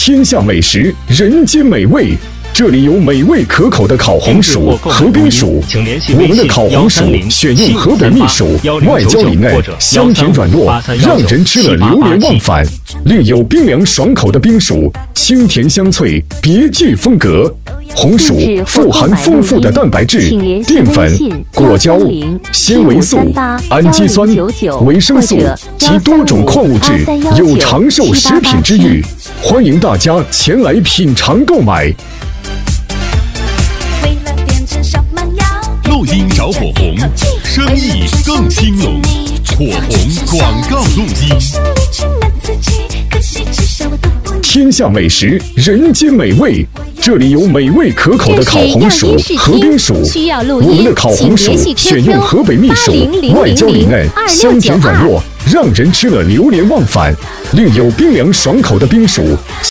天下美食，人间美味。这里有美味可口的烤红薯、河边薯。我们的烤红薯选用河北蜜薯，外焦里嫩，香甜软糯，让人吃了流连忘返。另有冰凉爽口的冰薯，清甜香脆，别具风格。红薯富含丰富的蛋白质、淀粉、果胶、纤维素、氨基酸、维生素及多种矿物质，有长寿食品之誉。欢迎大家前来品尝购买。 录音找火红，生意更兴隆。火红广告录音。 天下美食，人间美味。这里有美味可口的烤红薯、河边薯。我们的烤红薯选用河北蜜薯，外焦里嫩，香甜软糯，让人吃了流连忘返。另有冰凉爽口的冰薯。